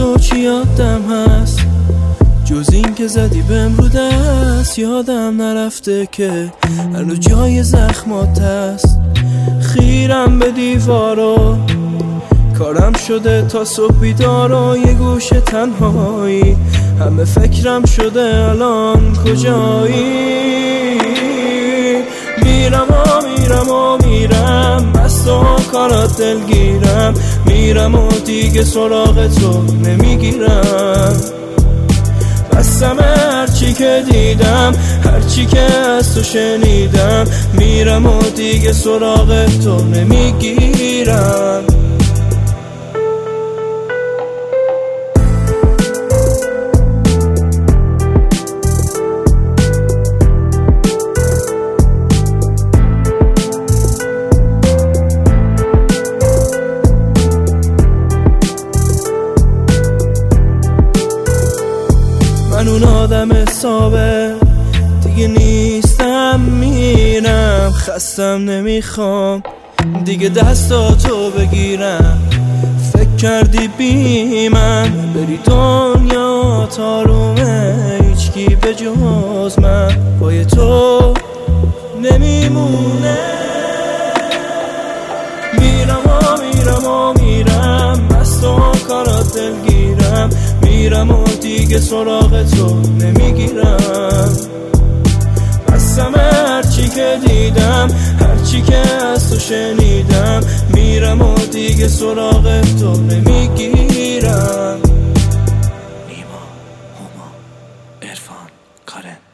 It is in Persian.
تو چی یادم هست جز این که زدی بهم رو دست؟ یادم نرفته که هنوز جای زخمات هست. خیرم به دیوارا کارم شده تا صبح بیدارا، یه گوشه تنهایی همه فکرم شده الان کجایی. میرم بست و کارات دلگیرم، میرم و دیگه سراغ تو نمیگیرم. بستم هرچی که دیدم، هرچی که از تو شنیدم، میرم و دیگه سراغ تو نمیگیرم. من اون آدم حسابه دیگه نیستم، میرم خستم نمیخوام دیگه دستاتو بگیرم. فکر کردی بی من بری دنیا تارومه، هیچکی به جز من پای تو نمیمونه. میرم بست و کارات دلگیرم، میرم و دیگه سراغ تو نمیگیرم. بستم هرچی که دیدم، هرچی که از تو شنیدم، میرم و دیگه سراغ تو نمیگیرم. نیما، هما، عرفان، کارن